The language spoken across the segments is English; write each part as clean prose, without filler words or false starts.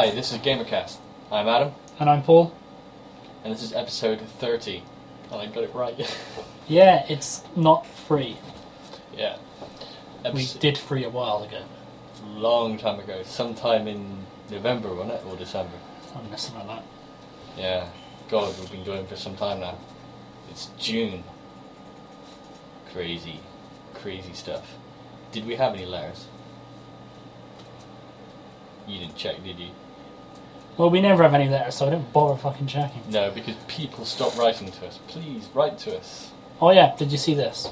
Hi, this is Gamercast. I'm Adam. And I'm Paul. And this is episode 30. Oh, I got it right. Yeah, it's not free. Yeah. We did free a while ago. Long time ago. Sometime in November, wasn't it? Or December? Something like that. Yeah. God, we've been going for some time now. It's June. Crazy. Crazy stuff. Did we have any letters? You didn't check, did you? Well, we never have any letters, so I don't bother fucking checking. No, because people stop writing to us. Please, write to us. Oh yeah, did you see this?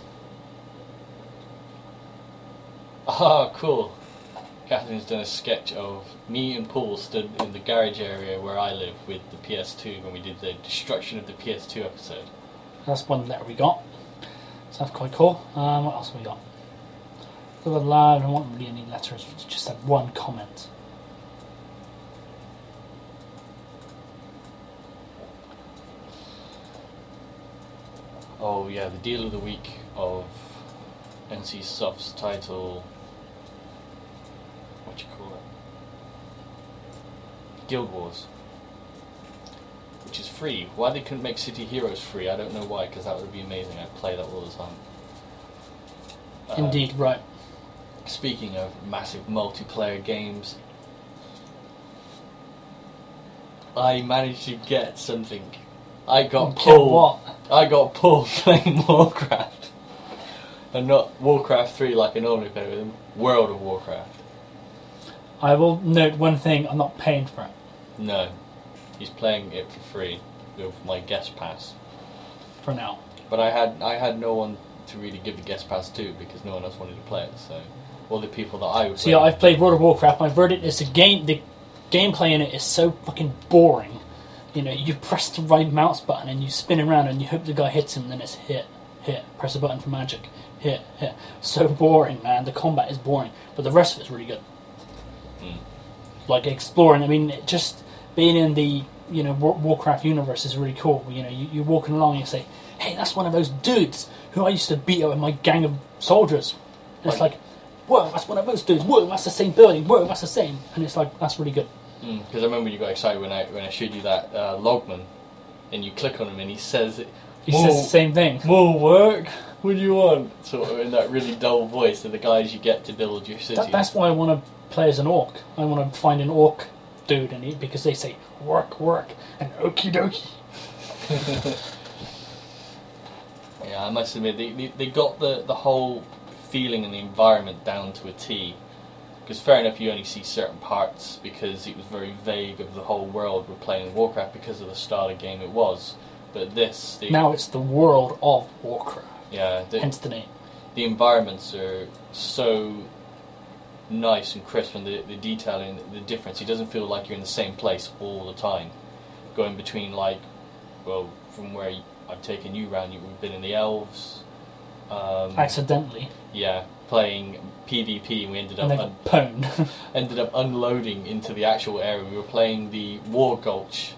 Ah, cool. Catherine's done a sketch of me and Paul stood in the garage area where I live with the PS2 when we did the destruction of the PS2 episode. That's one letter we got. So that's quite cool. What else have we got? For the lad, I don't want really any letters, just had one comment. Oh yeah, the deal of the week of NC Soft's title, what you call it? Guild Wars. Which is free. Why they couldn't make City Heroes free, I don't know why, because that would be amazing. I'd play that all the time. Indeed, right. Speaking of massive multiplayer games, I managed to get something. I got Paul playing Warcraft. And not Warcraft 3 like I normally play with him. World of Warcraft. I will note one thing, I'm not paying for it. No. He's playing it for free with my guest pass. For now. But I had no one to really give the guest pass to because no one else wanted to play it, so all the people that I would play. See, I've played World of Warcraft, my verdict is the gameplay in it is so fucking boring. You know, you press the right mouse button and you spin around and you hope the guy hits him and then it's hit, press a button for magic, hit. So boring, man. The combat is boring, but the rest of it's really good. Like exploring, I mean, just being in the, you know, Warcraft universe is really cool. You know, you're walking along and you say, hey, that's one of those dudes who I used to beat up with my gang of soldiers. And it's like, whoa, that's one of those dudes. Whoa, that's the same building. Whoa, that's the same. And it's like, that's really good. Because I remember you got excited when I showed you that logman, and you click on him and he says the same thing. More work? What do you want? Sort of in that really dull voice of the guys you get to build your city. That's why I want to play as an orc. I want to find an orc dude because they say work, and okie dokie. Yeah, I must admit, they got the whole feeling and the environment down to a T. Because fair enough, you only see certain parts because it was very vague of the whole world we're playing in Warcraft because of the style of game it was. But this... now it's the world of Warcraft. Yeah. Hence the name. The environments are so nice and crisp, and the detailing, the difference. It doesn't feel like you're in the same place all the time. Going between, like, well, from where I've taken you round, we've been in the Elves. Accidentally. Yeah, playing PvP, and we ended and up ended up unloading into the actual area. We were playing the War Gulch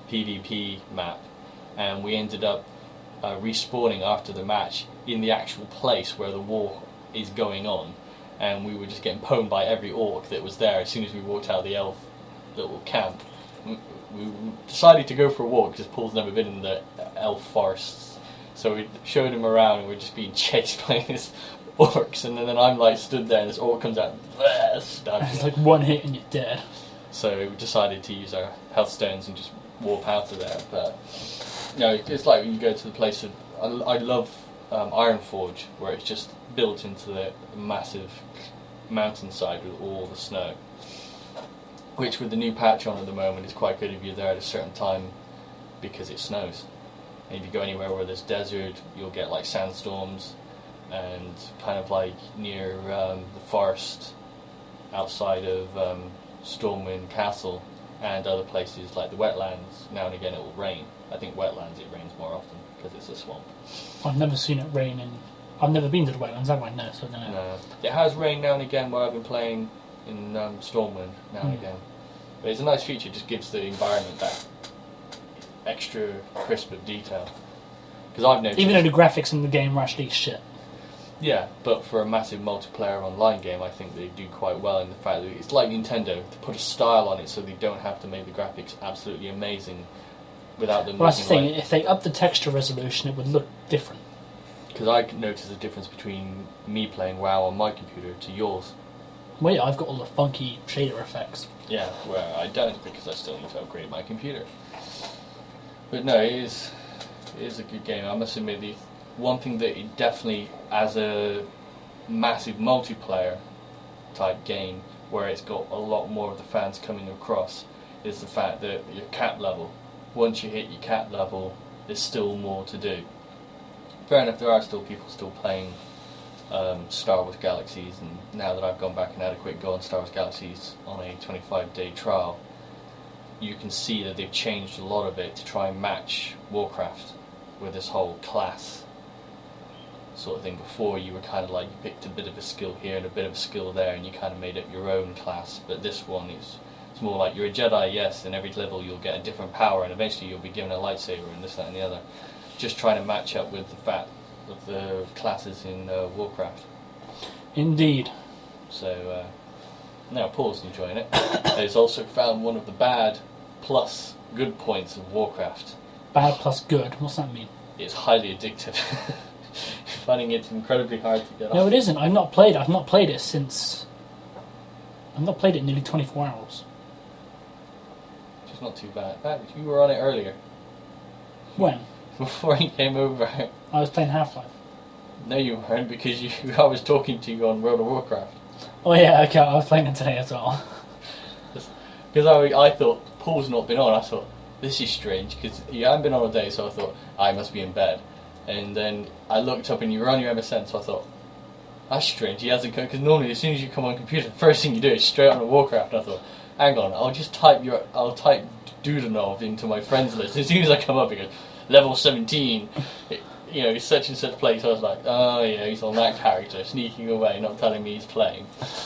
PvP map, and we ended up respawning after the match in the actual place where the war is going on, and we were just getting pwned by every orc that was there as soon as we walked out of the elf little camp. We decided to go for a walk because Paul's never been in the elf forests, so we showed him around and we're just being chased by this orcs, and then I'm like stood there and this orc comes out and stabs. It's like one hit and you're dead. So we decided to use our health stones and just warp out of there. But no, it's like when you go to the place of I love Ironforge, where it's just built into the massive mountainside with all the snow, which with the new patch on at the moment is quite good if you're there at a certain time because it snows. And if you go anywhere where there's desert, you'll get like sandstorms, and kind of like near the forest outside of Stormwind Castle and other places like the wetlands, now and again it will rain. I think wetlands it rains more often because it's a swamp. I've never seen it rain I've never been to the wetlands, have I? No, so I don't know. No. It has rained now and again where I've been playing in Stormwind now and again. But it's a nice feature, it just gives the environment that extra crisp of detail. Because I've noticed... even though the graphics in the game are actually shit. Yeah, but for a massive multiplayer online game, I think they do quite well in the fact that it's like Nintendo to put a style on it, so they don't have to make the graphics absolutely amazing without them. Well, that's the looking thing. If they up the texture resolution, it would look different. Because I can notice a difference between me playing WoW on my computer to yours. Well, yeah, I've got all the funky shader effects. Yeah, well, I don't because I still need to upgrade my computer. But no, it is a good game. I must admit, the one thing that it definitely, as a massive multiplayer type game, where it's got a lot more of the fans coming across, is the fact that your cap level. Once you hit your cap level, there's still more to do. Fair enough, there are still people still playing Star Wars Galaxies, and now that I've gone back and had a quick go on Star Wars Galaxies on a 25-day trial, you can see that they've changed a lot of it to try and match Warcraft with this whole class sort of thing. Before, you were kind of like, you picked a bit of a skill here and a bit of a skill there, and you kind of made up your own class. But this one is, it's more like you're a Jedi, yes, and every level you'll get a different power, and eventually you'll be given a lightsaber and this, that and the other. Just trying to match up with the fact of the classes in Warcraft. Indeed. So, now Paul's enjoying it. He's also found one of the bad plus good points of Warcraft. Bad plus good. What's that mean? It's highly addictive. Finding it incredibly hard to get off. No, it isn't. I've not played it since. I've not played it in nearly 24 hours. Which is not too bad. You were on it earlier. When? Before you came over. I was playing Half-Life. No, you weren't, because I was talking to you on World of Warcraft. Oh yeah, okay, I was playing it today as well. Because I thought, Paul's not been on, I thought, this is strange, because you hadn't been on a day, so I thought, I must be in bed. And then I looked up and you were on your MSN, so I thought, that's strange, he hasn't come, because normally as soon as you come on computer, the first thing you do is straight on to Warcraft, and I thought, hang on, I'll type Dudanov into my friends list. As soon as I come up, it goes, level 17, he's such and such place. I was like, oh yeah, he's on that character, sneaking away, not telling me he's playing.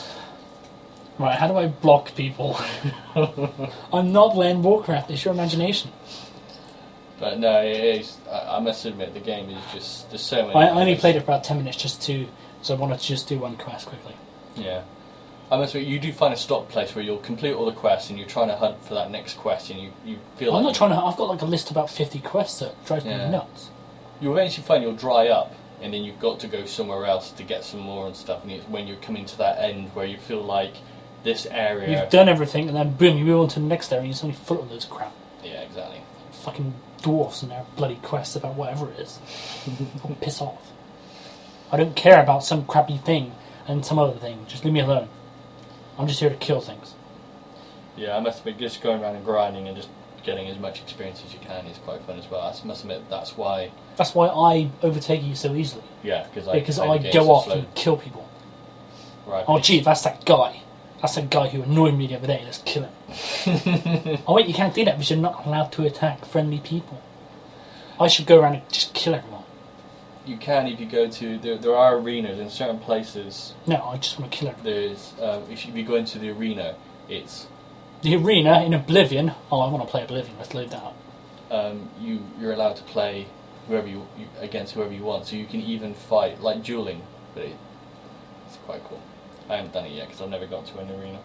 Right, how do I block people? I'm not playing Warcraft, it's your imagination. But no, it is, I must admit, the game is just, there's so many... I only played it for about 10 minutes so I wanted to just do one quest quickly. Yeah. I must admit, you do find a stop place where you'll complete all the quests and you're trying to hunt for that next quest, and you feel like... I'm not trying to... I've got like a list of about 50 quests that drives me nuts. You eventually find you'll dry up, and then you've got to go somewhere else to get some more and stuff, and it's when you're coming to that end where you feel like this area... You've done everything, and then boom, you move on to the next area, and you're suddenly full of loads of crap. Yeah, exactly. Fucking dwarfs and their bloody quests about whatever it is. Piss off. I don't care about some crappy thing and some other thing. Just leave me alone. I'm just here to kill things. Yeah, I must admit, just going around and grinding and just getting as much experience as you can is quite fun as well. I must admit, that's why I overtake you so easily. Yeah, because I go off and kill people. Right. Oh gee, that's that guy. That's that guy who annoyed me the other day. Let's kill him. Oh wait, you can't do that because you're not allowed to attack friendly people. I should go around and just kill everyone. You can if you go to... There are arenas in certain places. No, I just want to kill everyone. There's... if you go into the arena, it's... The arena in Oblivion... Oh, I want to play Oblivion. Let's load that up. You're allowed to play whoever against whoever you want. So you can even fight, like dueling. But it's quite cool. I haven't done it yet because I've never got to an arena.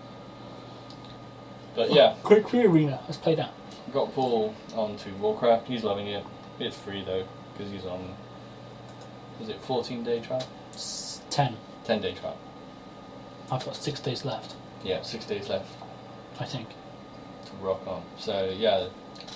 But yeah. Quick free arena. Let's play that. Got Paul onto Warcraft. He's loving it. It's free though because he's on... Was it 14-day trial? 10. 10-day trial. I've got 6 days left. Yeah, 6 days left. I think. To rock on. So, yeah.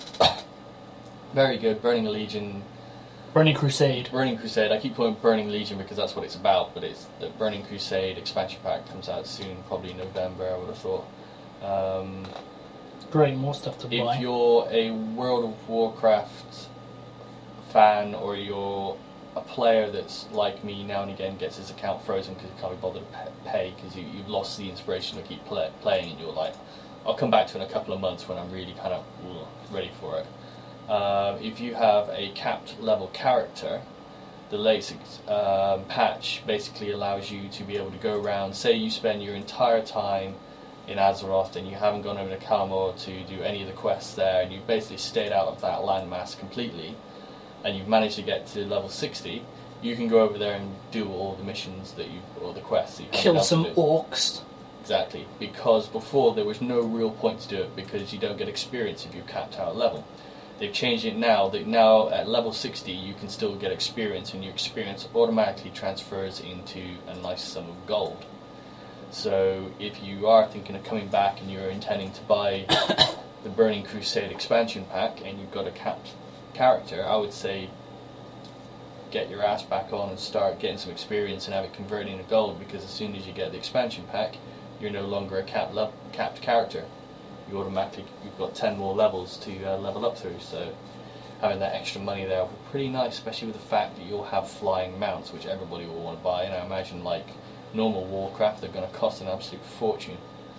Very good. Burning Legion. Burning Crusade. Burning Crusade. I keep calling it Burning Legion because that's what it's about, but it's the Burning Crusade expansion pack comes out soon, probably November, I would have thought. Great, more stuff to buy. If you're a World of Warcraft fan, or you're a player that's like me, now and again gets his account frozen because he can't be bothered to pay because you've lost the inspiration to keep playing, and you're like, I'll come back to it in a couple of months when I'm really kind of ready for it. If you have a capped level character, the latest patch basically allows you to be able to go around, say you spend your entire time in Azeroth and you haven't gone over to Kalamor to do any of the quests there, and you've basically stayed out of that landmass completely, and you've managed to get to level 60, you can go over there and do all the missions or the quests that you Kill have some to do. orcs. Exactly, because before there was no real point to do it because you don't get experience if you're capped out at level. They've changed it now that now at level 60 you can still get experience, and your experience automatically transfers into a nice sum of gold. So if you are thinking of coming back and you're intending to buy the Burning Crusade expansion pack and you've got a capped character, I would say get your ass back on and start getting some experience and have it convert into gold, because as soon as you get the expansion pack, you're no longer a capped character. You've got 10 more levels to level up through, so having that extra money there will be pretty nice, especially with the fact that you'll have flying mounts, which everybody will want to buy, and I imagine like normal Warcraft they're going to cost an absolute fortune.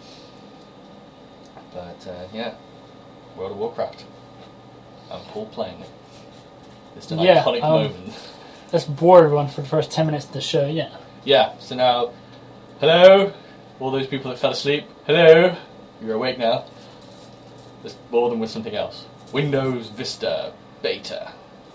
But yeah, World of Warcraft. I'm Paul playing it. It's an iconic moment. Let's bore everyone for the first 10 minutes of the show, yeah. Yeah, so now, hello, all those people that fell asleep, hello, you're awake now. Let's bore them with something else. Windows Vista Beta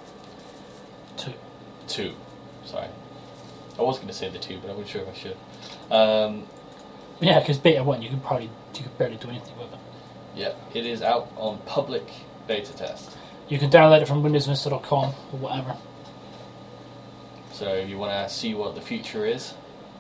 2. Sorry. I was going to say the 2, but I wasn't sure if I should. Yeah, because Beta 1, you could barely do anything with it. Yeah, it is out on public beta test. You can download it from windowsvista.com or whatever. So if you want to see what the future is,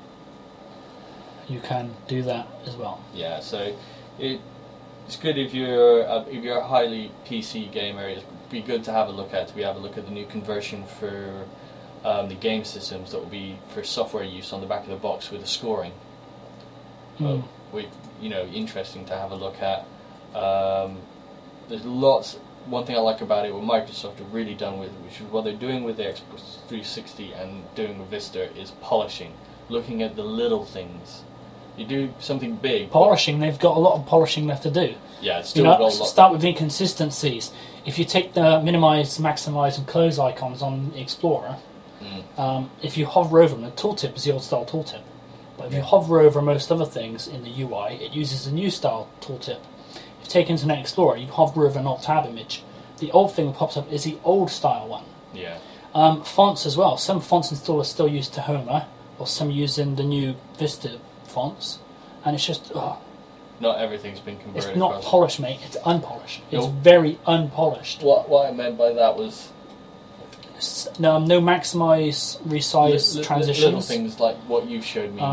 you can do that as well. Yeah, so it's good if you're a highly PC gamer. It'd be good to have a look at. We have a look at the new conversion for the game systems that will be for software use on the back of the box with the scoring. Interesting to have a look at. There's lots. One thing I like about it, what Microsoft have really done with, which is what they're doing with the Xbox 360 and doing with Vista, is polishing, looking at the little things. You do something big. Polishing, they've got a lot of polishing left to do. Yeah, it's still got a lot. Start with inconsistencies. If you take the minimise, maximise and close icons on Explorer, if you hover over them, the tooltip is the old style tooltip. But if you hover over most other things in the UI, it uses a new style tooltip. If you take Internet Explorer, you hover over an alt-tab image. The old thing that pops up is the old style one. Yeah. Fonts as well. Some fonts installers still use Tahoma, or some using the new Vista fonts, and it's just not everything's been converted. It's not polished, mate. It's unpolished. It's very unpolished. What I meant by that was no maximise, resize transitions. Little things like what you showed me,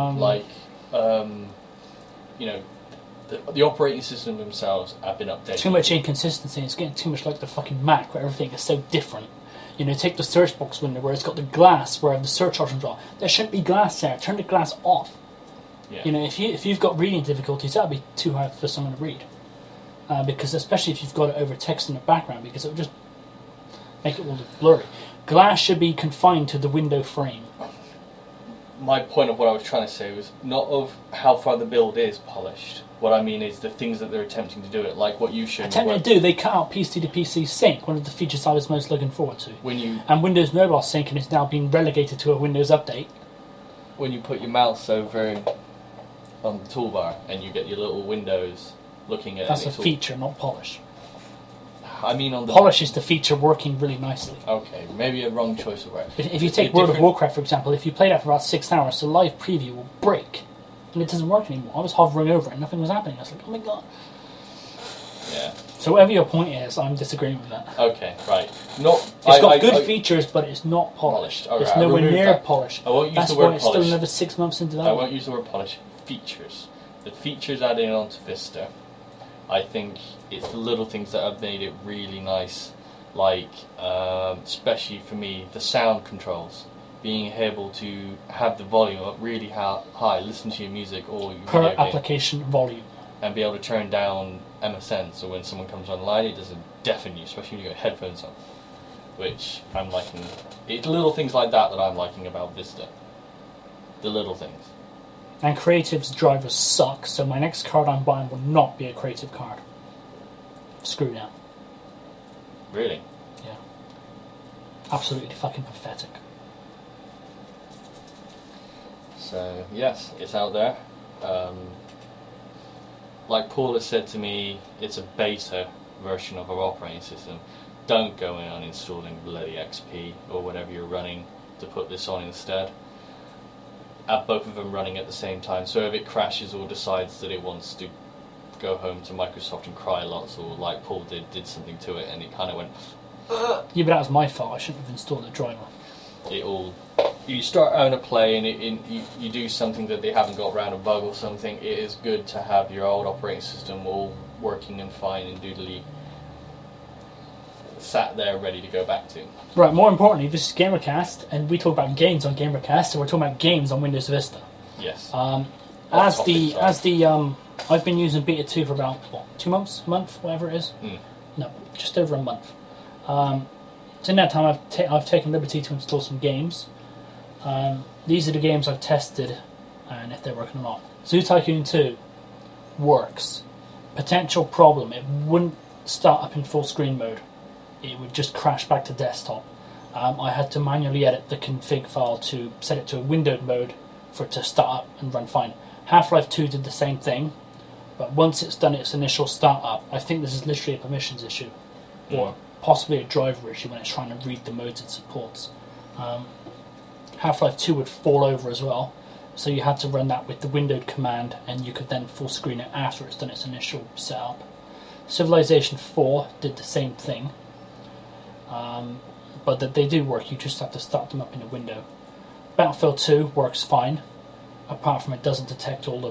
the operating system themselves have been updated. Too much inconsistency. It's getting too much like the fucking Mac, where everything is so different. Take the search box window where it's got the glass where the search options are. There shouldn't be glass there. Turn the glass off. Yeah. If you've got reading difficulties, that'd be too hard for someone to read. Because especially if you've got it over text in the background, because it would just make it all look blurry. Glass should be confined to the window frame. My point of what I was trying to say was not of how far the build is polished. What I mean is the things that they're attempting to do it, like what you showed me. They cut out PC to PC sync, one of the features I was most looking forward to. And Windows Mobile Syncing is now being relegated to a Windows update. When you put your mouse over on the toolbar and you get your little windows looking at it. That's a feature, not polish. I mean on the... Polish is the feature working really nicely. Okay, maybe a wrong choice of words. If you take World of Warcraft, for example, if you play that for about 6 hours, the live preview will break. And it doesn't work anymore. I was hovering over it and nothing was happening. I was like, oh my god. Yeah. So whatever your point is, I'm disagreeing with that. Okay, right. It's got good features, but it's not polished. Right, it's nowhere near polished. I won't use That's the word why it's polish. still another 6 months into that. I won't use the word polish. Features. The features added onto Vista, I think it's the little things that have made it really nice, like, especially for me, the sound controls. Being able to have the volume up really high, listen to your music or your per video game, application volume. And be able to turn down MSN, so when someone comes online it doesn't deafen you, especially when you got headphones on. Which I'm liking. It's little things like that I'm liking about Vista. The little things. And Creative's drivers suck, so my next card I'm buying will not be a Creative card. Screw that. Really? Yeah. Absolutely fucking pathetic. So, yes, it's out there. Like Paul has said to me, it's a beta version of our operating system. Don't go in on installing bloody XP or whatever you're running. to put this on instead. Have both of them running at the same time. So if it crashes or decides that it wants to go home to Microsoft and cry lots, or like Paul did something to it, and it kind of went. Yeah, but that was my fault. I shouldn't have installed the driver. You start having a play and you do something that they haven't got around, a bug or something. It is good to have your old operating system all working and fine and doodly sat there ready to go back to. Right, more importantly, this is Gamercast, and we talk about games on Gamercast, so we're talking about games on Windows Vista. Yes. I've been using Beta 2 for about, 2 months, a month, whatever it is? No, just over a month. So in that time I've taken liberty to install some games. These are the games I've tested, and if they're working or not. Zoo Tycoon 2 works. Potential problem, it wouldn't start up in full screen mode. It would just crash back to desktop. I had to manually edit the config file to set it to a windowed mode for it to start up and run fine. Half-Life 2 did the same thing, but once it's done its initial start-up, I think this is literally a permissions issue, or possibly a driver issue when it's trying to read the modes it supports. Half-Life 2 would fall over as well, so you had to run that with the windowed command, and you could then full screen it after it's done its initial setup. Civilization 4 did the same thing, but that they do work, you just have to start them up in a window. Battlefield 2 works fine, apart from it doesn't detect all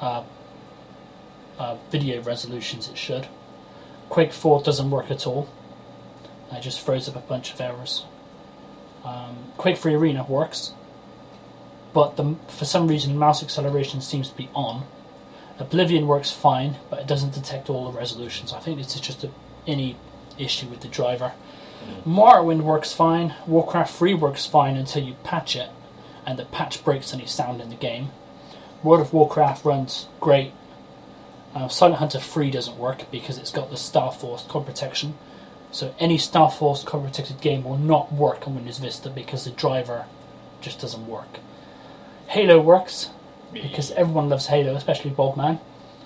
the video resolutions it should. Quake 4 doesn't work at all, it just throws up a bunch of errors. Quake 3 Arena works, but for some reason mouse acceleration seems to be on. Oblivion works fine, but it doesn't detect all the resolutions. I think it's just any issue with the driver. Morrowind works fine. Warcraft 3 works fine until you patch it, and the patch breaks any sound in the game. World of Warcraft runs great. Silent Hunter 3 doesn't work because it's got the Starforce code protection. So any Starforce code protected game will not work on Windows Vista because the driver just doesn't work. Halo works because everyone loves Halo, especially Bogman.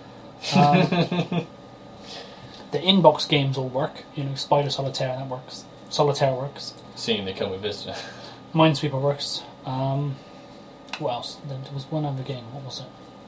The inbox games all work. Spider Solitaire, that works. Solitaire works. Seeing they come with Vista. Minesweeper works. What else? There was one other game. What was it?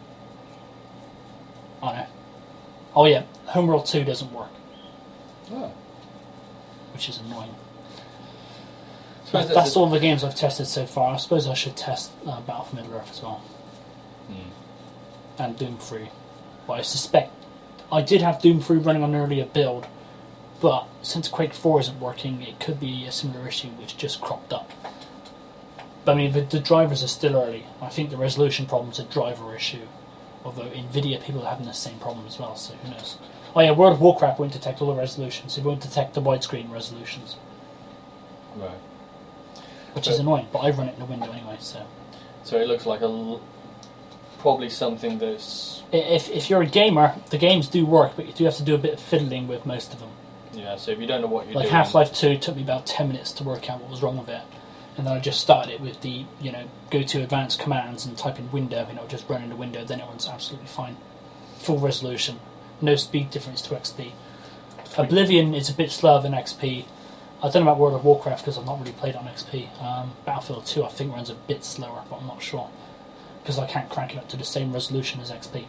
Oh no. Oh yeah, Homeworld 2 doesn't work. Oh. Which is annoying. So That's all the games I've tested so far. I suppose I should test Battle for Middle-earth as well. And Doom 3. But I suspect I did have Doom 3 running on an earlier build, but since Quake 4 isn't working, it could be a similar issue which just cropped up. But I mean, the drivers are still early. I think the resolution problem's a driver issue, although NVIDIA people are having the same problem as well, so who knows. Oh yeah, World of Warcraft won't detect all the resolutions. It won't detect the widescreen resolutions. Right. Which is annoying, but I run it in a window anyway, so... So it looks like probably something that's... If you're a gamer, the games do work, but you do have to do a bit of fiddling with most of them. Yeah, so if you don't know what you're doing... Like Half-Life 2 took me about 10 minutes to work out what was wrong with it. And then I just started it with the, go to advanced commands and type in window, and it'll just run in the window, then it runs absolutely fine. Full resolution. No speed difference to XP. Oblivion is a bit slower than XP. I don't know about World of Warcraft because I've not really played on XP. Battlefield 2 I think runs a bit slower, but I'm not sure. Because I can't crank it up to the same resolution as XP.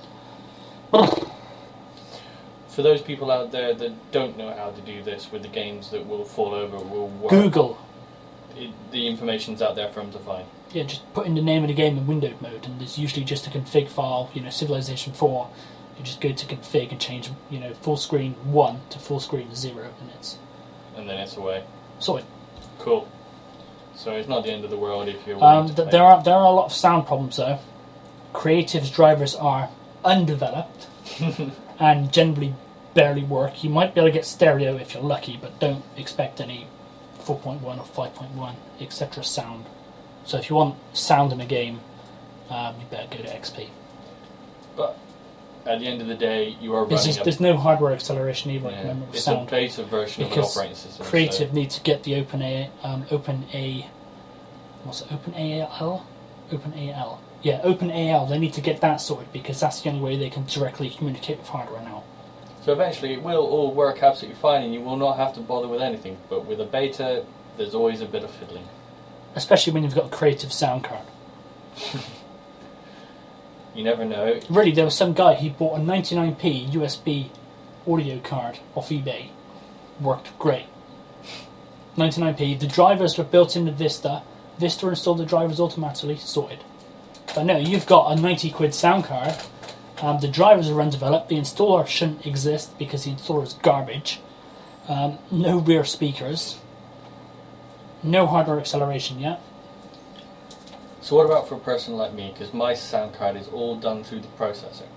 For those people out there that don't know how to do this with the games that will fall over, will work... Google. The information's out there for them to find. Yeah, just put in the name of the game in windowed mode, and there's usually just a config file, Civilization 4. You just go to config and change, full screen 1 to full screen 0, and then it's away. Sorted. Cool. So it's not the end of the world if you're willing to play. There are a lot of sound problems though. Creative's drivers are undeveloped and generally barely work. You might be able to get stereo if you're lucky, but don't expect any 4.1 or 5.1 etc. sound. So if you want sound in a game, you better go to XP. But at the end of the day, you are running. There's no hardware acceleration either. Yeah. Remember, with it's sound. a beta version of an operating system. Creative need to get the OpenAL. What's it? OpenAL. Yeah, OpenAL. They need to get that sorted because that's the only way they can directly communicate with hardware now. So eventually, it will all work absolutely fine, and you will not have to bother with anything. But with a beta, there's always a bit of fiddling. especially when you've got a creative sound card. You never know. Really, there was some guy, he bought a 99p USB audio card off eBay. Worked great. 99p. The drivers were built into Vista. Vista installed the drivers automatically. Sorted. But no, you've got a 90 quid sound card. The drivers are undeveloped. The installer shouldn't exist because the installer is garbage. No rear speakers. No hardware acceleration yet. So what about for a person like me? Because my sound card is all done through the processor.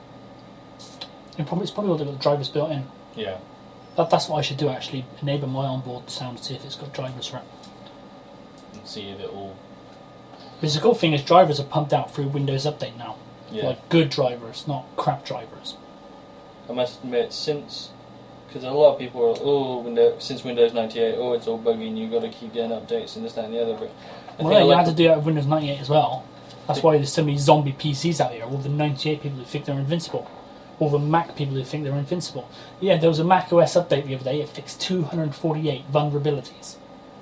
It's probably all the drivers built in. Yeah. That's what I should do, actually. Enable my onboard sound to see if it's got drivers for it. And see if it all... Because the cool thing is drivers are pumped out through Windows Update now. Yeah. Like good drivers, not crap drivers. I must admit, since... Because a lot of people are, since Windows 98, it's all buggy and you've got to keep getting updates and this, that and the other. But you had to do that with Windows 98 as well. That's why there's so many zombie PCs out here. All the 98 people who think they're invincible. All the Mac people who think they're invincible. Yeah, there was a Mac OS update the other day. It fixed 248 vulnerabilities.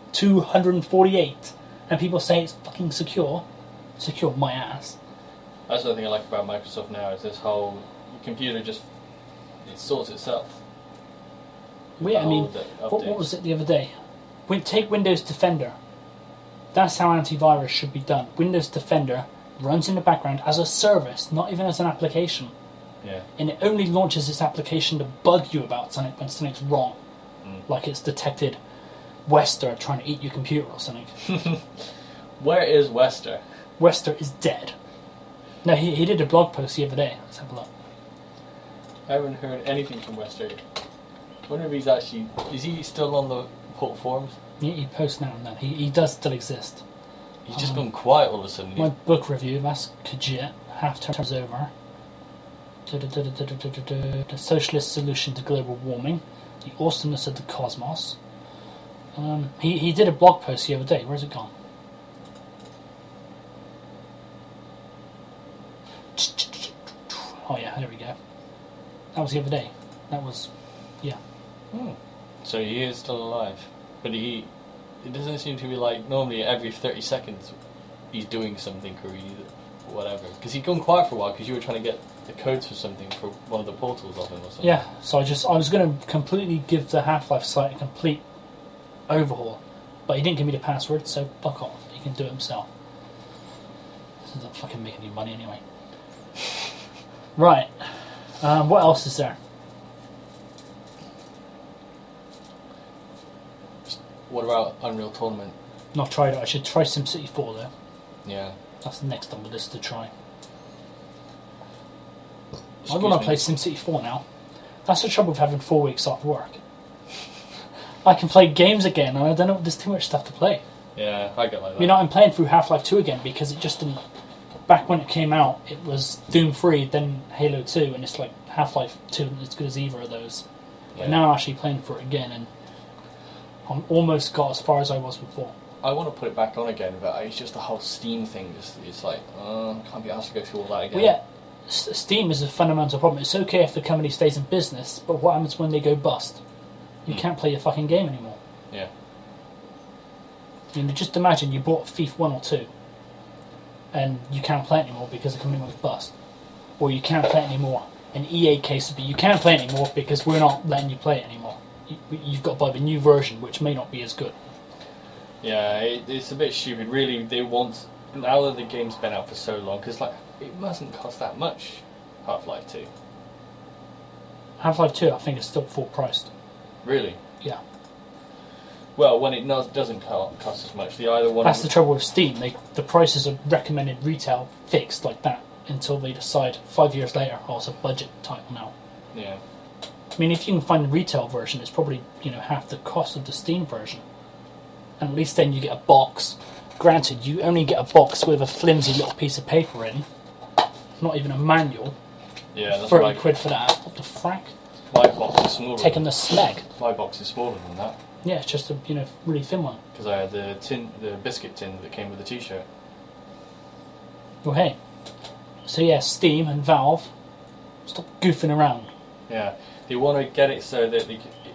248. And people say it's fucking secure. Secure my ass. That's the thing I like about Microsoft now, is this whole computer just... It sorts itself. Well, yeah, I mean, what was it the other day? Take Windows Defender. That's how antivirus should be done. Windows Defender runs in the background as a service, not even as an application. Yeah. And it only launches its application to bug you about something when something's wrong. Like it's detected Wester trying to eat your computer or something. Where is Wester? Wester is dead. No, he did a blog post the other day. Let's have a look. I haven't heard anything from Wester. I wonder if he's actually... Is he still on the port forums? Yeah, he posts now and then. He does still exist. He's just gone quiet all of a sudden. My book review, that's Khajiit. Half term's over. The socialist solution to global warming. The awesomeness of the cosmos. He did a blog post the other day. Where's it gone? Oh yeah, there we go. That was the other day. That was... yeah. So he is still alive. But it doesn't seem to be like... Normally every 30 seconds he's doing something or whatever. Because he'd gone quiet for a while because you were trying to get the codes for something for one of the portals of him or something. Yeah, so I was going to completely give the Half-Life site a complete overhaul. But he didn't give me the password, so fuck off. He can do it himself. This doesn't fucking make any money anyway. Right. What else is there? What about Unreal Tournament? Not tried it. I should try SimCity 4 though. Yeah. That's the next on the list to try. I want to play SimCity 4 now. That's the trouble with having 4 weeks off work. I can play games again, and I don't know. There's too much stuff to play. Yeah, I get like that. You know, I'm playing through Half-Life 2 again because it just didn't. Back when it came out, it was Doom 3, then Halo 2, and it's like Half-Life 2 isn't as good as either of those. Yeah. But now I'm actually playing for it again, and I'm almost got as far as I was before. I want to put it back on again, but it's just the whole Steam thing. It's like, can't be asked to go through all that again. Well, yeah, Steam is a fundamental problem. It's okay if the company stays in business, but what happens when they go bust? You can't play your fucking game anymore. Yeah. You know, just imagine you bought FIFA 1 or 2, and you can't play it anymore because the company went bust. Or you can't play it anymore. In EA case would be, you can't play it anymore because we're not letting you play it anymore. You've got to buy the new version, which may not be as good. Yeah, it's a bit stupid. Really, they want... Now that the game's been out for so long, because like, it mustn't cost that much, Half-Life 2. Half-Life 2, I think, is still full priced. Really? Yeah. Well, when it doesn't cost as much, the either one... That's the trouble with Steam. The prices are recommended retail fixed like that until they decide 5 years later, it's a budget title now. Yeah. I mean, if you can find the retail version, it's probably, half the cost of the Steam version. And at least then you get a box. Granted, you only get a box with a flimsy little piece of paper in. Not even a manual. Yeah, that's 30 quid for that. What the frack? My box is smaller. Taking the smeg. My box is smaller than that. Yeah, it's just a really thin one. Because I had the biscuit tin that came with the T-shirt. Well, hey. So yeah, Steam and Valve, stop goofing around. Yeah, they want to get it so that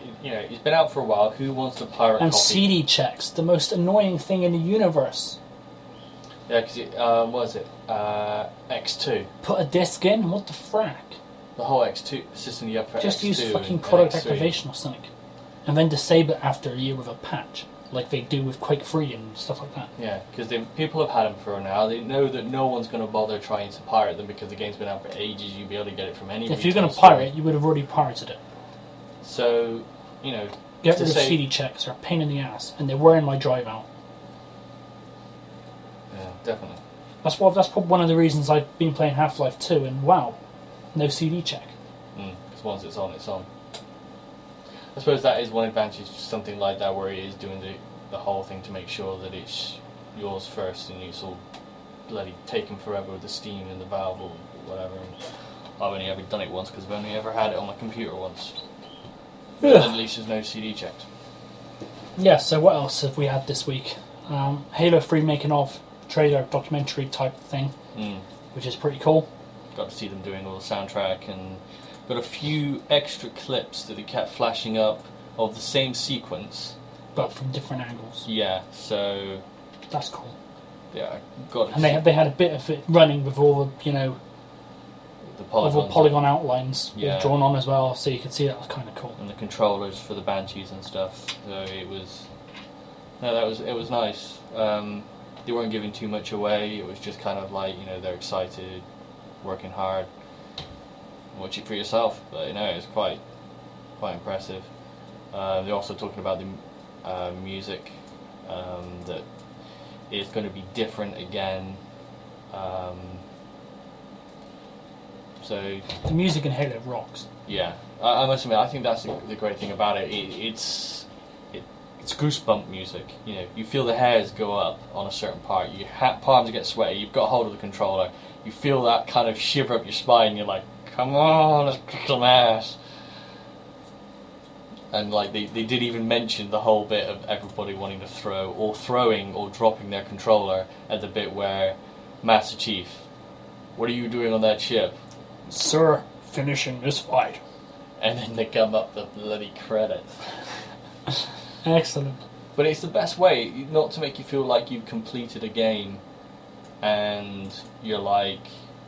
it's been out for a while. Who wants to pirate And copy? CD checks, the most annoying thing in the universe. Yeah, because what was it? X2. Put a disc in, what the frack? The whole X2 system you have for Just X2 use fucking and product X3. activation or something. And then disable it after a year with a patch, like they do with Quake 3 and stuff like that. Yeah, because people have had them for now. They know that no one's going to bother trying to pirate them because the game's been out for ages. You'll be able to get it from any. If you're going to pirate it, you would have already pirated it. So, Get to rid of say- CD checks, they're a pain in the ass, and they're wearing my drive out. Yeah, definitely. That's probably one of the reasons I've been playing Half-Life 2, and wow, no CD check. Because once it's on, it's on. I suppose that is one advantage to something like that, where it is doing the whole thing to make sure that it's yours first, and it's all bloody taken forever with the Steam and the Valve or whatever. And I've only ever done it once because I've only ever had it on my computer once. But at least there's no CD checked. Yeah, so what else have we had this week? Halo 3 making of trailer documentary type thing, which is pretty cool. Got to see them doing all the soundtrack, and got a few extra clips that they kept flashing up of the same sequence. But from different angles. Yeah, so That's cool. yeah, got to And see they had a bit of it running with all the, the all polygons. the polygon outlines Yeah. drawn on as well, so you could see that was kind of cool. And the controllers for the Banshees and stuff. So it was nice. They weren't giving too much away. It was just kind of like they're excited, working hard. Watch it for yourself. But it was quite impressive. They're also talking about the music that is going to be different again. So The music in Halo rocks. yeah, I must admit, I think that's the great thing about it. It's goosebump music. You feel the hairs go up on a certain part. Your palms get sweaty. You've got hold of the controller. You feel that kind of shiver up your spine. You're like, come on, let's kick some ass. And like they did even mention the whole bit of everybody wanting to throwing or dropping their controller at the bit where Master Chief, what are you doing on that ship? Sir, finishing this fight. And then they come up the bloody credits. Excellent. But it's the best way, not to make you feel like you've completed a game and you're like,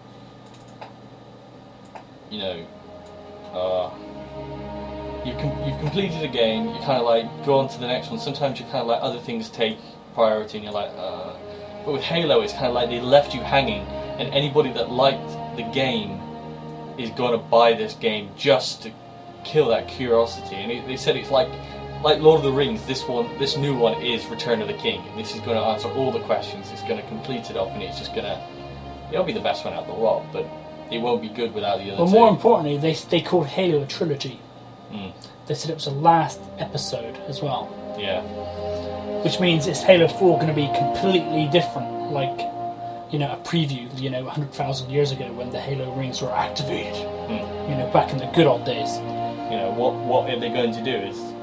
you've completed a game, you kind of like go on to the next one. Sometimes you kind of like other things take priority and you're like, But with Halo, it's kind of like they left you hanging, and anybody that liked the game is going to buy this game just to kill that curiosity. And they said it's like Lord of the Rings. This new one is Return of the King. This is going to answer all the questions. It's going to complete it off, and it's just it'll be the best one out of the lot, but it won't be good without the other But two. more importantly, they called Halo a trilogy. Mm. They said it was the last episode as well. Yeah. Which means it's Halo 4 going to be completely different, like, a preview, 100,000 years ago when the Halo rings were activated, back in the good old days. What are they going to do?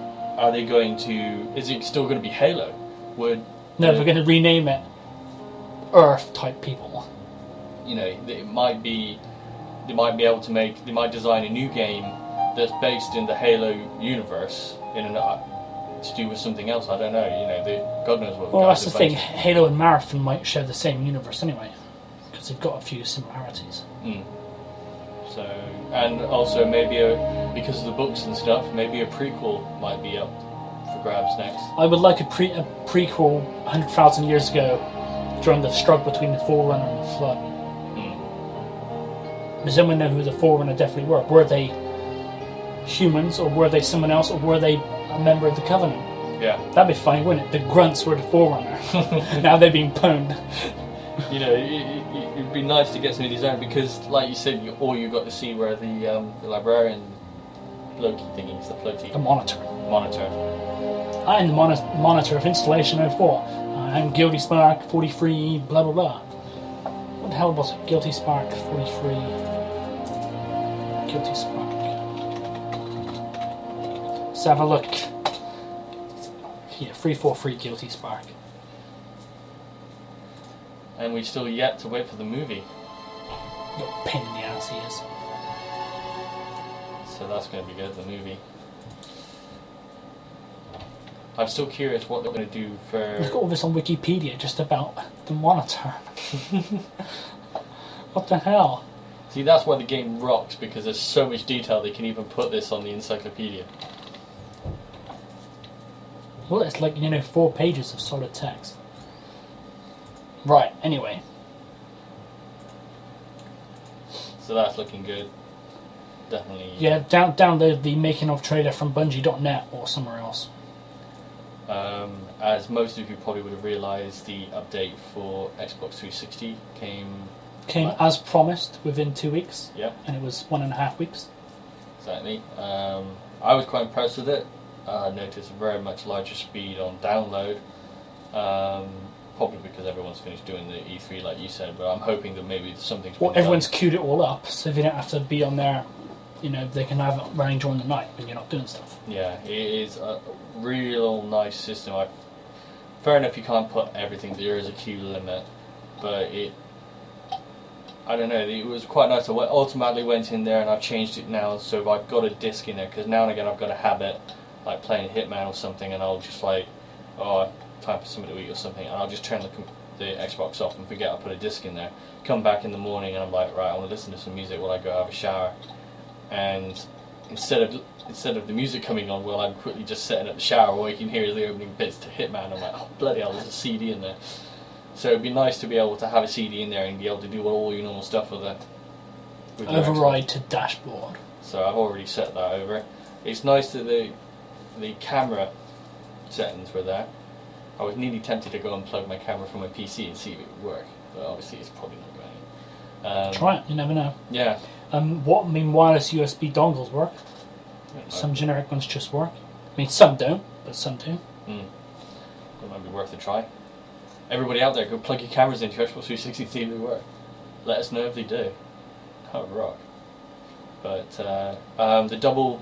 Is it still going to be Halo? No, they're going to rename it Earth-type people. It might be, they might design a new game that's based in the Halo universe, to do with something else. I don't know. God knows what. Well, that's the thing. Halo and Marathon might share the same universe anyway, because they've got a few similarities. Mm. So, and also maybe because of the books and stuff, maybe a prequel might be up for grabs next. I would like a prequel 100,000 years ago during the struggle between the Forerunner and the Flood. Does anyone know who the Forerunner definitely were? Were they humans, or were they someone else, or were they a member of the Covenant? Yeah. That'd be funny, wouldn't it? The Grunts were the Forerunner. Now they're being pwned. It'd be nice to get some of these out because, like you said, all you got to see were the librarian Loki thingies, the floaty The Monitor. monitor. I am the monitor of Installation 04. I'm Guilty Spark 43, blah blah blah. What the hell was it? Guilty Spark 43. Guilty Spark. Let's have a look. Yeah, 343 Guilty Spark. And we still yet to wait for the movie. What a pain in the ass he is. So that's going to be good, the movie. I'm still curious what they're going to do They've got for. all this on Wikipedia just about the monitor. What the hell? See, that's why the game rocks, because there's so much detail they can even put this on the encyclopedia. Well, it's like, 4 pages of solid text. Right, anyway. So that's looking good. Definitely. Yeah, download the making of trailer from Bungie.net or somewhere else. As most of you probably would have realised, the update for Xbox 360 came As promised within 2 weeks, Yeah, and it was 1.5 weeks. exactly. I was quite impressed with it. I noticed a very much larger speed on download. Probably because everyone's finished doing the E3, like you said. But I'm hoping that maybe something's been Well, everyone's done. queued it all up, so they don't have to be on there. They can have it running during the night when you're not doing stuff. Yeah, it is a real nice system. Fair enough, you can't put everything. There is a queue limit, but I don't know. It was quite nice. I ultimately went in there and I've changed it now, so I've got a disc in there because now and again I've got a habit like playing Hitman or something, and I'll just like, time for something to eat or something, and I'll just turn the Xbox off and forget I put a disc in there. Come back in the morning and I'm like, right, I want to listen to some music while I go have a shower, and instead of the music coming on while I'm quickly just setting up the shower, all you can hear is the opening bits to Hitman. I'm like, oh bloody hell, there's a CD in there. So it'd be nice to be able to have a CD in there and be able to do all your normal stuff with it. With your Override Xbox. to dashboard. So I've already set that over. It's nice that the camera settings were there. I was nearly tempted to go and plug my camera from my PC and see if it would work, but obviously it's probably not going to. Try it, you never know. Yeah. Wireless USB dongles work. Some generic ones just work. Some don't, but some do. It might be worth a try. Everybody out there, go plug your cameras into your Xbox 360 and see if they work. Let us know if they do. That would rock. But the double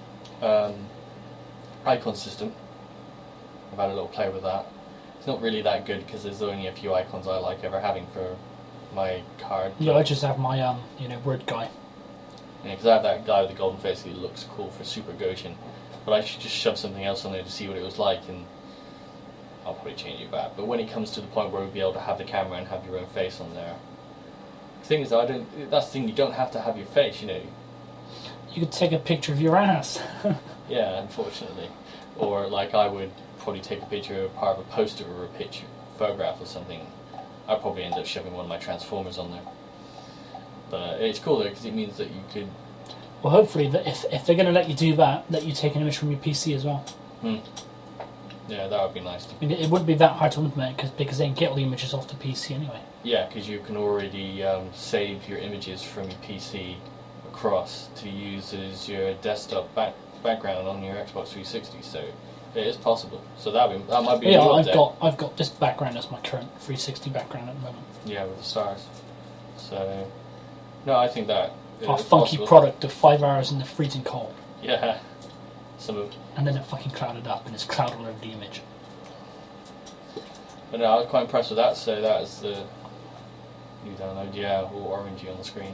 icon system, I've had a little play with that. It's not really that good because there's only a few icons I like ever having for my card. Yeah, I just have my word guy. Because I have that guy with the golden face who looks cool for Super Goshen, but I should just shove something else on there to see what it was like, and I'll probably change it back. But when it comes to the point where we'll be able to have the camera and have your own face on there, the thing is, that's the thing, you don't have to have your face, You could take a picture of your ass. Yeah, unfortunately. Or like I would probably take a picture of part of a poster or a photograph or something. I'd probably end up shoving one of my Transformers on there. But it's cool though, because it means that you could... Well, hopefully, if they're going to let you do that, let you take an image from your PC as well. Yeah, that would be nice. It wouldn't be that hard to implement because they can get all the images off the PC anyway. Yeah, because you can already save your images from your PC across to use as your desktop background on your Xbox 360. So it is possible. So that might be. Yeah, a new update. I've got this background as my current 360 background at the moment. Yeah, with the stars. So no, I think that Our is funky possible. product of 5 hours in the freezing cold. Yeah, some of. And then it fucking clouded up and it's cloud all over the image. But no, I was quite impressed with that. So that is the new download. Yeah, all orangey on the screen.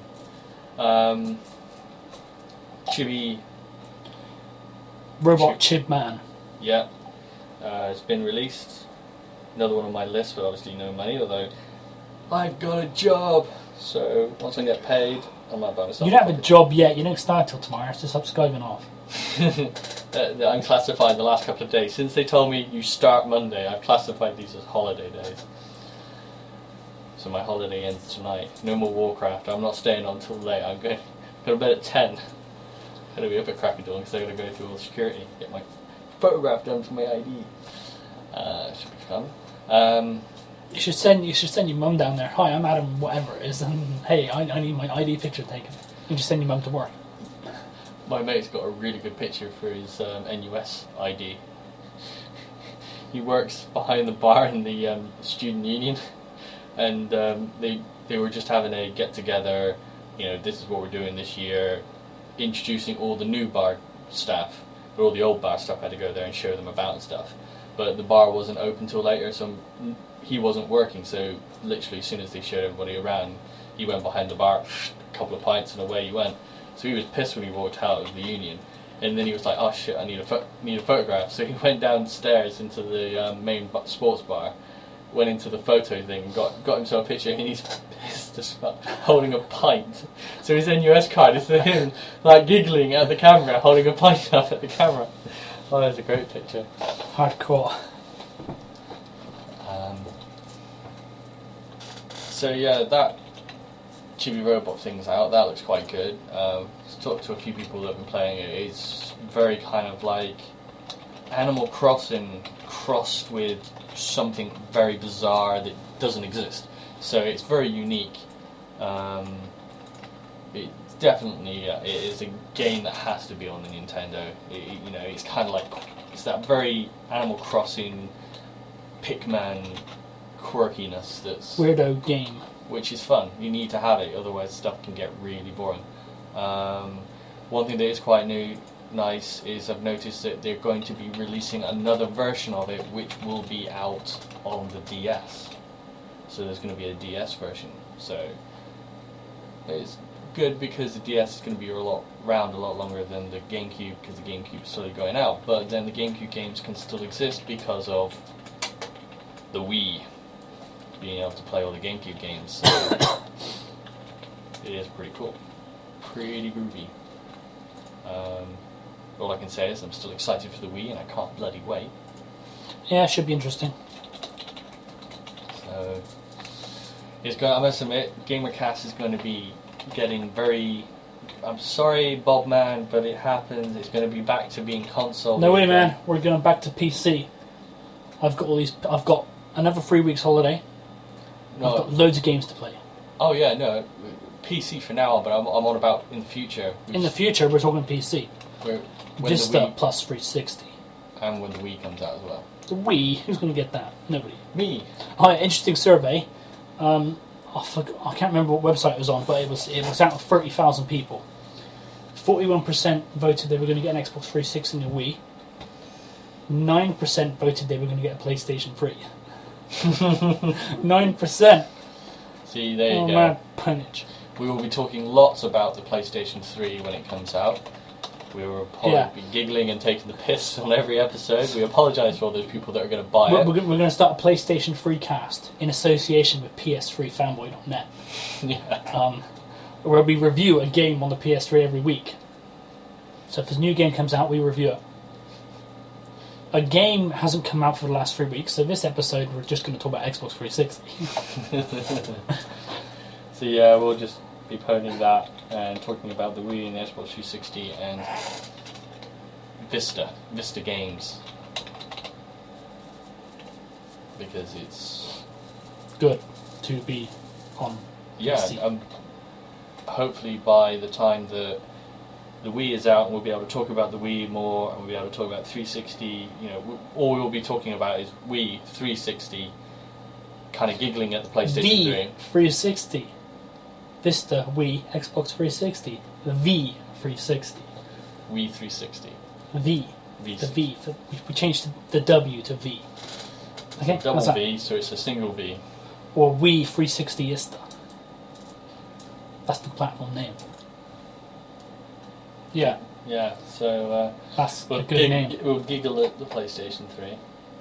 Chibi. Robot Chib Man. Yeah, it's been released. Another one on my list, but obviously no money. Although I've got a job, so once I get paid, I might buy myself. You don't have a job yet. You don't start till tomorrow. It's just subscribing off. I'm classified the last couple of days. Since they told me you start Monday, I've classified these as holiday days. So my holiday ends tonight. No more Warcraft. I'm not staying on till late. I'm going to bed at 10. Going to be up at crack of dawn because I'm going to go through all the security, get my photograph done for my ID. Should be fun. You should send your mum down there. Hi, I'm Adam, whatever it is, and hey, I need my ID picture taken. You just send your mum to work. My mate's got a really good picture for his NUS ID. He works behind the bar in the student union, and they were just having a get together. This is what we're doing this year, introducing all the new bar staff, but all the old bar staff had to go there and show them about and stuff. But the bar wasn't open till later, so he wasn't working. So literally, as soon as they showed everybody around, he went behind the bar, a couple of pints, and away he went. So he was pissed when he walked out of the union, And then he was like, "Oh shit, I need a photograph." So he went downstairs into the main sports bar, went into the photo thing, and got himself a picture, and he's pissed as fuck, holding a pint. So his NUS card is him like giggling at the camera, holding a pint up at the camera. Oh, that's a great picture. Hardcore. So yeah, that Chibi Robot thing's out. That looks quite good. Talked to a few people that have been playing it. It's very kind of like Animal Crossing crossed with something very bizarre that doesn't exist. So it's very unique. It's definitely it is a game that has to be on the Nintendo. It's kind of like it's that very Animal Crossing, Pikmin quirkiness that's Weirdo game. which is fun. You need to have it, otherwise stuff can get really boring. One thing that is quite nice is I've noticed that they're going to be releasing another version of it, which will be out on the DS. So there's going to be a DS version. So it's good because the DS is going to be around a lot longer than the GameCube, because the GameCube is slowly going out. But then the GameCube games can still exist because of the Wii being able to play all the GameCube games. So it is pretty cool. Pretty groovy. All I can say is I'm still excited for the Wii and I can't bloody wait. Yeah, it should be interesting. So I must admit, GamerCast is going to be getting very... I'm sorry, Bob Man, but it happens. It's going to be back to being console. No way, man. We're going back to PC. I've got another 3 weeks holiday. No. I've got loads of games to play. Oh yeah, no, PC for now, but I'm on about in the future. In the future, we're talking PC. When Vista the Wii, plus 360. and when the Wii comes out as well. The Wii? Who's going to get that? Nobody. Me. Oh, interesting survey. I can't remember what website it was on, but it was out of 30,000 people. 41% voted they were going to get an Xbox 360 and a Wii. 9% voted they were going to get a PlayStation 3. 9%. See, there you Oh go. man, punch. We will be talking lots about the PlayStation 3 when it comes out. We will probably be giggling and taking the piss on every episode. We apologise for all those people that are going to buy it. We're going to start a PlayStation 3 cast in association with PS3fanboy.net. Yeah. Where we review a game on the PS3 every week. So if a new game comes out, we review it. A game hasn't come out for the last 3 weeks, so this episode we're just going to talk about Xbox 360. So yeah, we'll just be ponying that and talking about the Wii and the Xbox 360 and Vista games, because it's Good to be on PC. Hopefully by the time the Wii is out, we'll be able to talk about the Wii more, and we'll be able to talk about 360. All we'll be talking about is Wii 360, kind of giggling at the PlayStation 3. 360. Vista, Wii, Xbox 360. The V 360. Wii 360. V. V. The V. We changed the W to V. Okay, Double how's that? V, so it's a single V. Or Wii 360ista. That's the platform name. Yeah, Yeah, so that's a good name. we'll giggle at the PlayStation 3.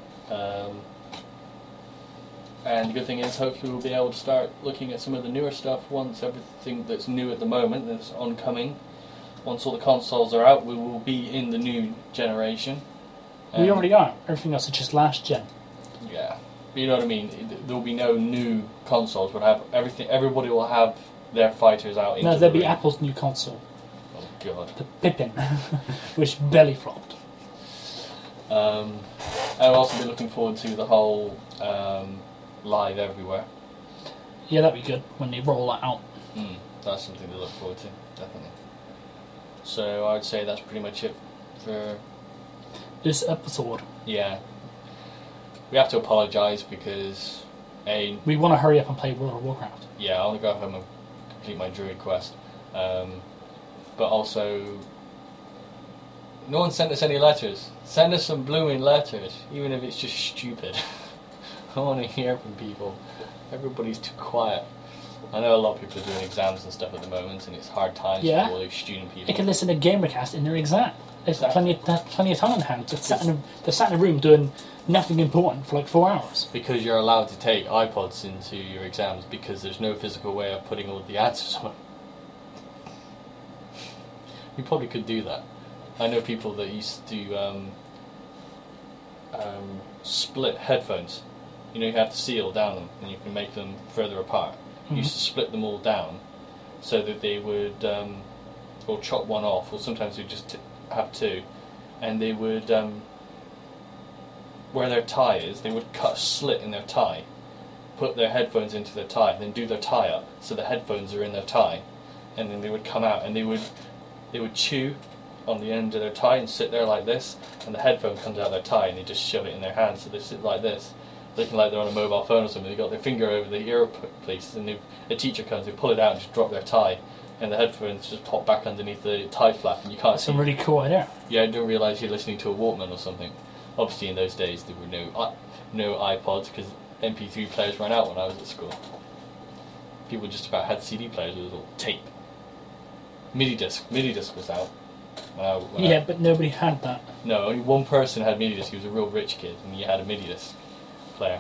And the good thing is, hopefully we'll be able to start looking at some of the newer stuff once everything that's new at the moment is oncoming. Once all the consoles are out, we will be in the new generation. We already are. Everything else is just last gen. Yeah, you know what I mean. There will be no new consoles. We'll have everything. Everybody will have their fighters out. Into No, there'll the be ring. Apple's new console, Oh God. the Pippin, which belly flopped. I'll also be looking forward to the whole live everywhere. Yeah, that'd be good when they roll that out. That's something to look forward to, definitely. So I would say that's pretty much it for This episode. yeah. We have to apologise because We want to hurry up and play World of Warcraft. I want to go home and complete my druid quest. But also, no one sent us any letters. Send us some blooming letters, even if it's just stupid. I want to hear from people. Everybody's too quiet. I know a lot of people are doing exams and stuff at the moment, and it's hard times Yeah. for all those student They people. can listen to Gamercast in their exam. They've got Exactly. plenty of time on their hands. They're sat in a room doing nothing important for like 4 hours. Because you're allowed to take iPods into your exams because there's no physical way of putting all of the answers on. You probably could do that. I know people that used to split headphones. You know, you have to seal down them and you can make them further apart. You used to split them all down so that they would or chop one off, or sometimes they just have two, and they would where their tie is, they would cut a slit in their tie, put their headphones into their tie, then do their tie up so the headphones are in their tie, and then they would come out and they would chew on the end of their tie and sit there like this, and the headphone comes out of their tie and they just shove it in their hand, so they sit like this, looking like they're on a mobile phone or something. They've got their finger over the earpiece, and a teacher comes, they pull it out and just drop their tie, and the headphones just pop back underneath the tie flap, and you can't That's see. a really cool idea. Yeah, I didn't realise you're listening to a Walkman or something. Obviously, in those days, there were no iPods because MP3 players ran out when I was at school. People just about had CD players with all tape. MIDI disc was out. But nobody had that. No, only one person had MIDI disc. He was a real rich kid, and he had a MIDI disc player.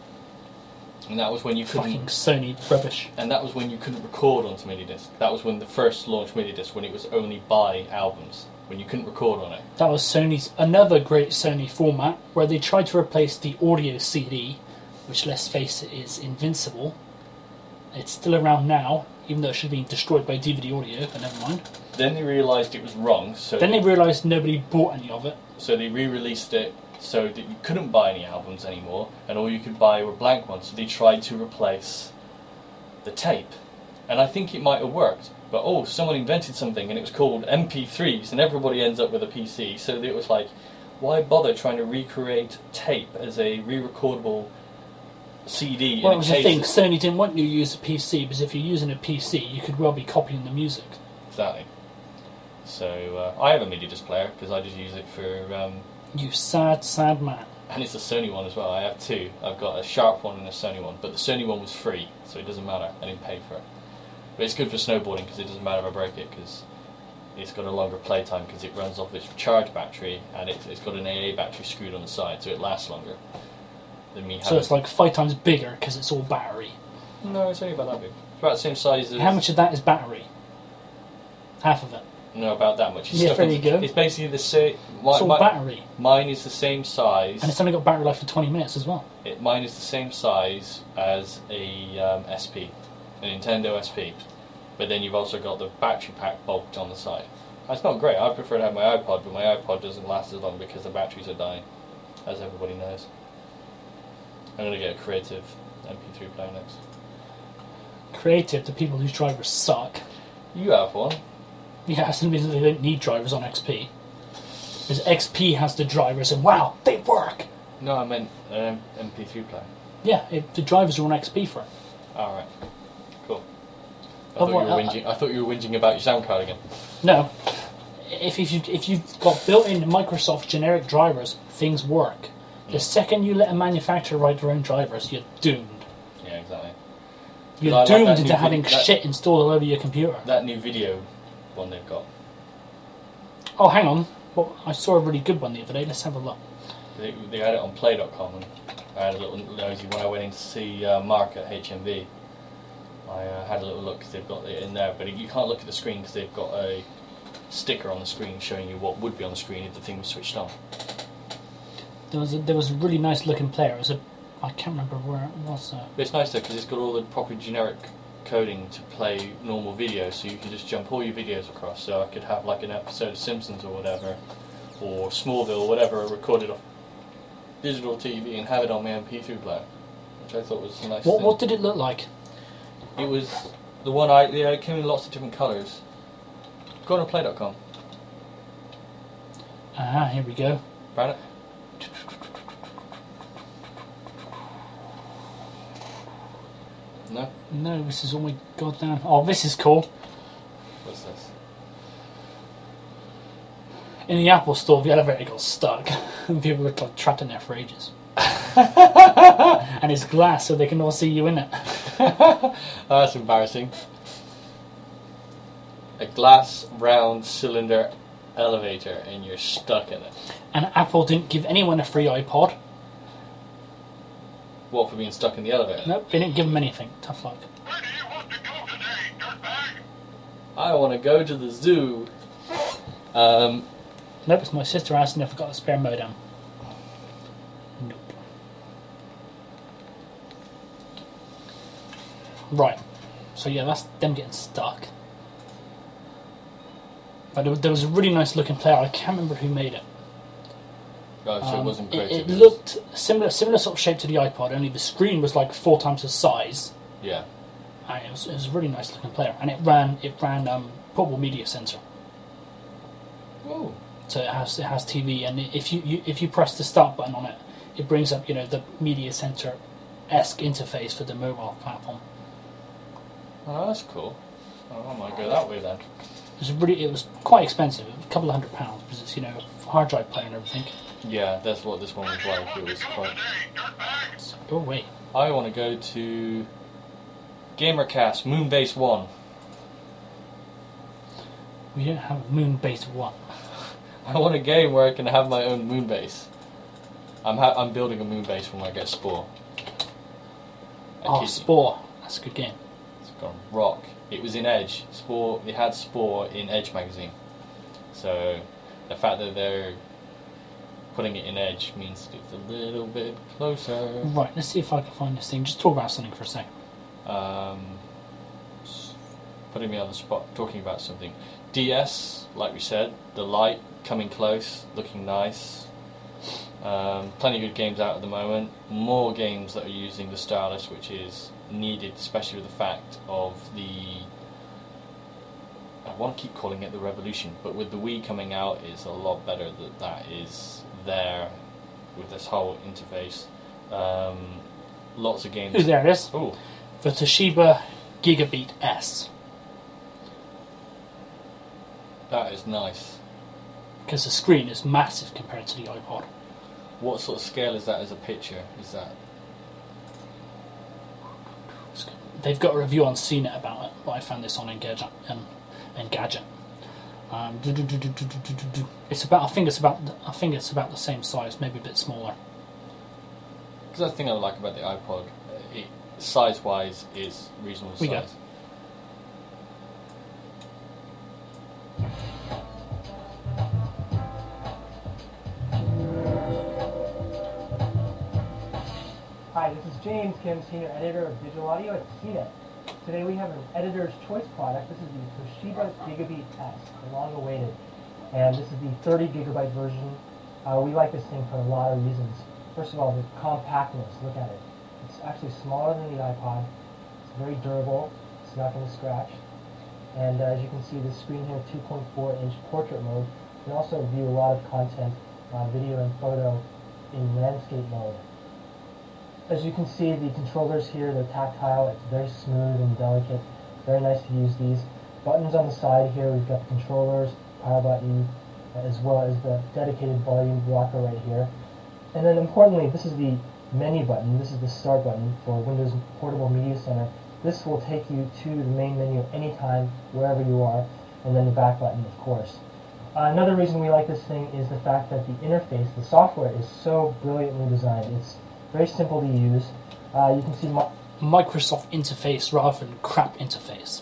And that was when you couldn't. Fucking Sony rubbish. And that was when you couldn't record onto MIDI disc. That was when the first launched MIDI disc, when it was only by albums, when you couldn't record on it. That was Sony's another great Sony format where they tried to replace the audio CD, which, let's face it, is invincible. It's still around now, even though it should have been destroyed by DVD audio, but never mind. Then they realised it was wrong, so Then they realised nobody bought any of it. so they re-released it so that you couldn't buy any albums anymore, and all you could buy were blank ones. So they tried to replace the tape, and I think it might have worked. But someone invented something, and it was called MP3s, and everybody ends up with a PC. So it was like, why bother trying to recreate tape as a re-recordable CD? Well, in it was a the thing, case Sony didn't want you to use a PC, because if you're using a PC, you could well be copying the music. Exactly. So I have a MIDI disc player because I just use it for. You sad, sad man. And it's a Sony one as well. I have two. I've got a Sharp one and a Sony one. But the Sony one was free, so it doesn't matter. I didn't pay for it. But it's good for snowboarding because it doesn't matter if I break it, because it's got a longer playtime because it runs off its charged battery, and it's got an AA battery screwed on the side, so it lasts longer than me having. So it's like 5 times bigger because it's all battery. No, it's only about that big. It's about the same size as. How much of that is battery? Half of it. No, about that much. It's Yeah, stuck there in- you go. It's basically the same. It's all battery. Mine is the same size. And it's only got battery life for 20 minutes as well. Mine is the same size as a SP, a Nintendo SP, but then you've also got the battery pack bulked on the side. It's not great. I prefer to have my iPod, but my iPod doesn't last as long because the batteries are dying, as everybody knows. I'm going to get a Creative MP3 player next. Creative to people whose drivers suck. You have one. Yeah, that's the reason they don't need drivers on XP. Because XP has the drivers and wow, they work! No, I meant an MP3 player. Yeah, the drivers are on XP for it. Alright. Cool. I thought you were whinging about your sound card again. No. If you've got built-in Microsoft generic drivers, things work. The second you let a manufacturer write their own drivers, you're doomed. Yeah, exactly. You're I like doomed that into new having shit installed all over your computer. That new video one they've got. Oh, hang on. Well, I saw a really good one the other day. Let's have a look. They had it on play.com, and I had a little nosy when I went in to see Mark at HMV. I had a little look because they've got it in there, but you can't look at the screen because they've got a sticker on the screen showing you what would be on the screen if the thing was switched on. There was a really nice looking player. I can't remember where it was. But it's nice though because it's got all the proper generic coding to play normal videos, so you can just jump all your videos across. So I could have like an episode of Simpsons or whatever, or Smallville or whatever, recorded off digital TV and have it on my MP3 player, which I thought was a nice thing. What did it look like? It was the one it came in lots of different colours. Go on to play.com. Ah, here we go. Found it? No? No, this is all my goddamn... Oh, this is cool. What's this? In the Apple Store, the elevator got stuck, and people were trapped in there for ages. And it's glass, so they can all see you in it. That's embarrassing. A glass round cylinder elevator and you're stuck in it. And Apple didn't give anyone a free iPod. What, for being stuck in the elevator? Nope, they didn't give them anything. Tough luck. Where do you want to go today, dirtbag? I want to go to the zoo. Nope, it's my sister asking if I've got a spare modem. Nope. Right. So yeah, that's them getting stuck. But there was a really nice looking player. I can't remember who made it. Oh, so it wasn't great. It looked similar sort of shape to the iPod, only the screen was like 4 times the size. Yeah. And it was a really nice looking player, and it ran portable media center. Oh. So it has TV, and if you press the start button on it, it brings up the media center-esque interface for the mobile platform. Oh, that's cool. Oh, I might go that way then. It was quite expensive. It was a couple of £100 because it's a hard drive player and everything. Yeah, that's what this one was like. It was quite. So go away. I want to go to Gamercast Moonbase 1. We don't have a Moonbase 1. I want a game where I can have my own Moonbase. I'm building a Moonbase when I get Spore. Spore. That's a good game. It's gone rock. It was in Edge. Spore. They had Spore in Edge magazine. So the fact that they're putting it in Edge means it's a little bit closer. Right. Let's see if I can find this thing. Just talk about something for a second. Putting me on the spot, talking about something. DS, like we said, the light coming close, looking nice. Plenty of good games out at the moment. More games that are using the stylus, which is needed, especially with the fact of I want to keep calling it the revolution, but with the Wii coming out, it's a lot better that is there with this whole interface. Lots of games. Ooh, there it is. Oh, The Toshiba Gigabeat S. that is nice. Because the screen is massive compared to the iPod. What sort of scale is that as a picture? Is that? They've got a review on CNET about it, but I found this on Engadget. It's about. I think it's about the same size, maybe a bit smaller. Because that's the thing I like about the iPod. It, size-wise, is reasonable We go. size. Hi, this is James Kim, Senior Editor of Digital Audio at CNET. Today we have an Editor's Choice product. This is the Toshiba Gigabeat S, the long-awaited. And this is the 30 gigabyte version. We like this thing for a lot of reasons. First of all, the compactness, look at it. It's actually smaller than the iPod. It's very durable. It's not going to scratch. And as you can see, the screen here, 2.4-inch portrait mode. You can also view a lot of content, video and photo, in landscape mode. As you can see, the controllers here, they're tactile. It's very smooth and delicate. Very nice to use these. Buttons on the side here, we've got the controllers, power button, as well as the dedicated volume blocker right here. And then importantly, this is the menu button. This is the start button for Windows Portable Media Center. This will take you to the main menu anytime, wherever you are, and then the back button, of course. Another reason we like this thing is the fact that the interface, the software, is so brilliantly designed. It's very simple to use. You can see Microsoft interface rather than crap interface.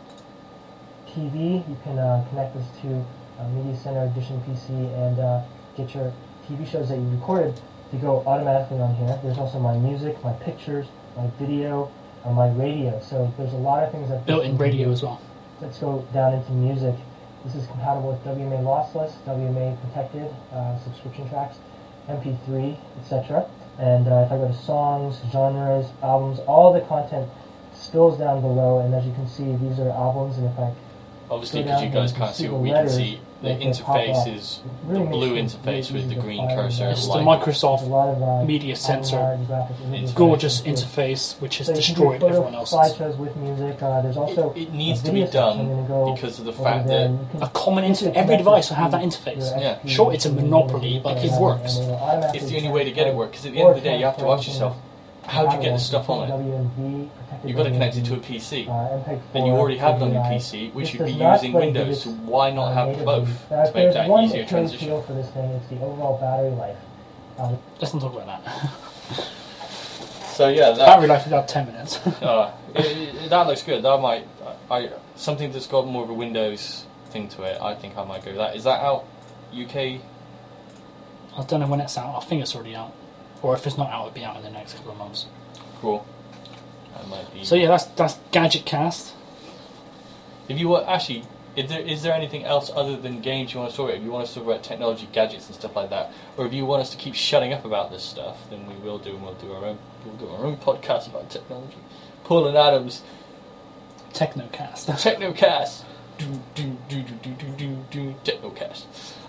TV. You can connect this to a Media Center Edition PC and get your TV shows that you recorded to go automatically on here. There's also my music, my pictures, my video, my radio. So there's a lot of things that Built-in radio as well. Let's go down into music. This is compatible with WMA lossless, WMA protected subscription tracks, MP3, etc. And if I go to songs, genres, albums, all the content spills down below. And as you can see, these are albums. And if I Obviously, because you guys can't see what we can see, the interface is the blue interface with the green cursor. It's the like Microsoft Media Center gorgeous interface, which has destroyed everyone else's. Slideshows with music. There's also it needs to be done because of the fact that a common interface. Every device will have that interface. Yeah. Sure, it's a monopoly, but it works. it's the only way to get it work. Because at the end of the day, you have to watch yourself. How do you get the stuff on it? WMV, You've got to connect it to a PC. MPEG-4, And you already have it on your HDMI. PC, which This should be does not using play Windows, digits, so why not have natively. both to make There's that one easier Achilles transition? heel for this thing. It's the overall battery life. Let's not talk about that. So yeah, Battery life is about 10 minutes. that looks good. That might, something that's got more of a Windows thing to it. I think I might go with that. Is that out UK? I don't know when it's out. I think it's already out. Or if it's not out, it'll be out in the next couple of months. Cool. That might be. So yeah, that's Gadget Cast. If you want, actually, is there anything else other than games you want to talk about? If you want us to talk about technology, gadgets, and stuff like that, or if you want us to keep shutting up about this stuff, then we will do, and we'll do our own podcast about technology. Paul and Adam's Technocast. Technocast. Technocast.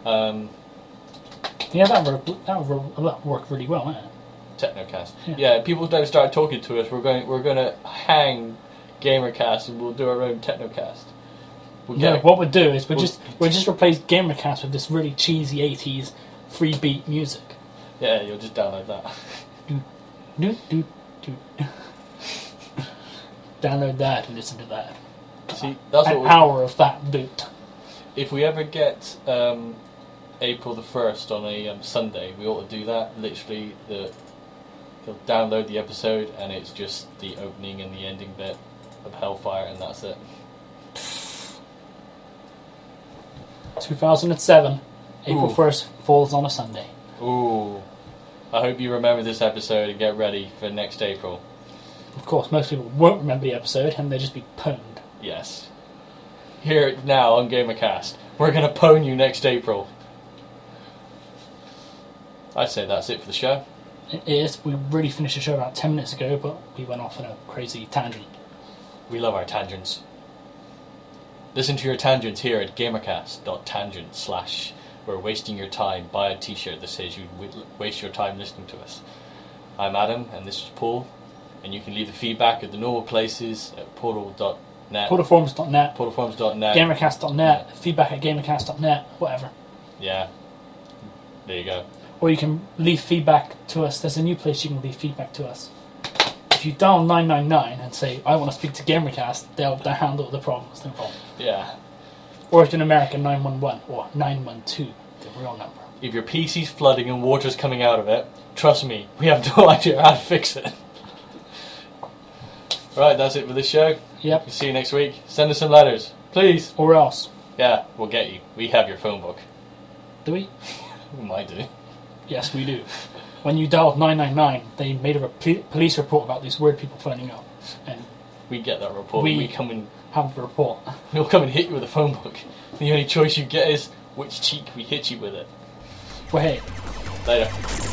Yeah, that would work really well, wouldn't it? Technocast. Yeah. Yeah, people don't start talking to us. We're going to hang Gamercast, and we'll do our own Technocast. What we'll do is we'll just replace Gamercast with this really cheesy 80s free beat music. Yeah, you'll just download that. Do, do, do. Download that and listen to that. See, that's An what hour of that boot. if we ever get April the 1st on a Sunday, we ought to do that. Literally, you'll download the episode, and it's just the opening and the ending bit of Hellfire, and that's it. 2007, April Ooh. 1st falls on a Sunday. Ooh. I hope you remember this episode and get ready for next April. Of course, most people won't remember the episode and they'll just be pwned. Yes. Hear it now on Gamercast. We're going to pwn you next April. I'd say that's it for the show. It is. We really finished the show about 10 minutes ago, but we went off on a crazy tangent. We love our tangents. Listen to your tangents here at gamercast.tangent/ we're wasting your time. Buy a t-shirt that says you waste your time listening to us. I'm Adam, and this is Paul, and you can leave the feedback at the normal places at portal.net, Portalforums.net, portalforums.net, Gamercast.net, feedback at Gamercast.net, whatever. Yeah, there you go. Or you can leave feedback to us. There's a new place you can leave feedback to us. If you dial 999 and say, I want to speak to Gamercast, they'll handle the problems, no problem. Yeah. Or if you're in America, 911 or 912, the real number. If your PC's flooding and water's coming out of it, trust me, we have no idea how to fix it. Right, that's it for this show. Yep. See you next week. Send us some letters, please. Or else. Yeah, we'll get you. We have your phone book. Do we? We might do. Yes, we do. When you dialed 999, they made a police report about these weird people phoning up. And We get that report. We- We come and have the report. we'll come and hit you with a phone book. The only choice you get is which cheek we hit you with it. Well, hey. Later.